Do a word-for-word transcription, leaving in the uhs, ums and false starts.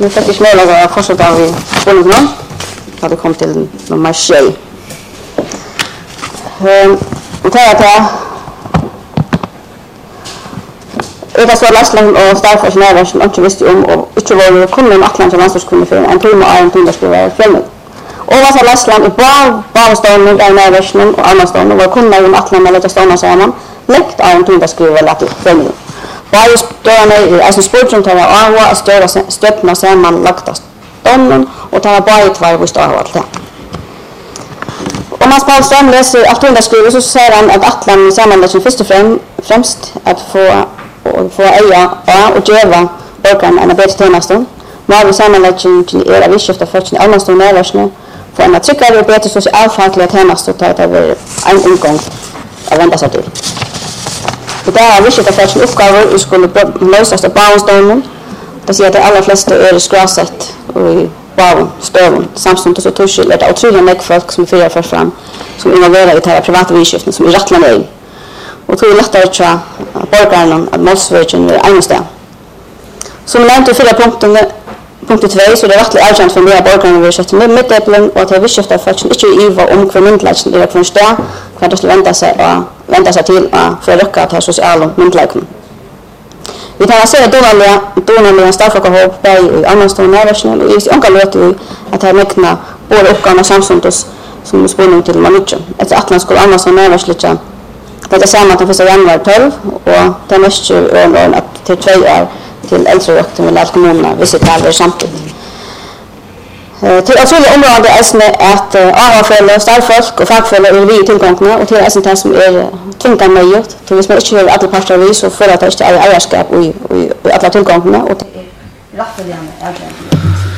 nu fick jag möjlighet att fortsätta vid skolgång. Då det kom till nummer tjej. Ehm och tar jag Det var så Lassland och Starfors närvaro som inte visste om och inte var kommunen Atlanten landslagskunde för en timme och en timme skulle vara filmen. Och var så Lassland och bara bara stående där närvaron och andra stående var kommunen om Atlanten lägga stående samman. Läckt av en timme skulle vara lagt filmen. Bara stående i alltså sportrum tar jag och störa stöppna samman lagta stånden och tar bara ett varv och står allt det. Om man Paul Ström läser att hon skriver så säger han att Atlanten sammanlägger först och främst att få och få äga och geva borgarna en bättre tjänst. När vi sammanlägger till era visshifta för i allmänstånd närvarsne för en tryggare och bättre socialfackliga tjänst och tar över en ingång att vända sig till. Det där visshifta för sin uppgifter skulle lösas av barnstånden. Det säger att de allra flesta är skrasett i barnstöven. Samtidigt så tror jag att otroligt mycket folk som fyra för fram som involverar i det här privata visshiften som är rättlarna i. Och tror lättare att borgarna att målsverken är engelska. Som nämnt i fyra punkten punkt två så det är verkligen urgent för mer borgarna vi sätter med middäpplen och att det visshiftar för att inte iva om kvinnmyndläggen i kvinnors dag för att det skulle vända sig och vända sig till att förröka till sociala myndläggen. Vi tar se dåliga dåliga starfolkahåp i allmänstånd närvarsne och i onka löt vi att det här mäkna både uppgåvna samsontos som spårning till manutchen. Ett Atlant skulle allmänstånd närvarsliga det är samma till första januari tolv och det mest är att till två år till äldrevåkten med alla kommunerna visiterar samtidigt. Till att följa området är att avfälla starfolk och fackfälla är vi tillgångna och till att som är tvunget möjligt till hvis man inte har alla parter vi så för att det är ägarskap i alla tillgångna och till rätteliga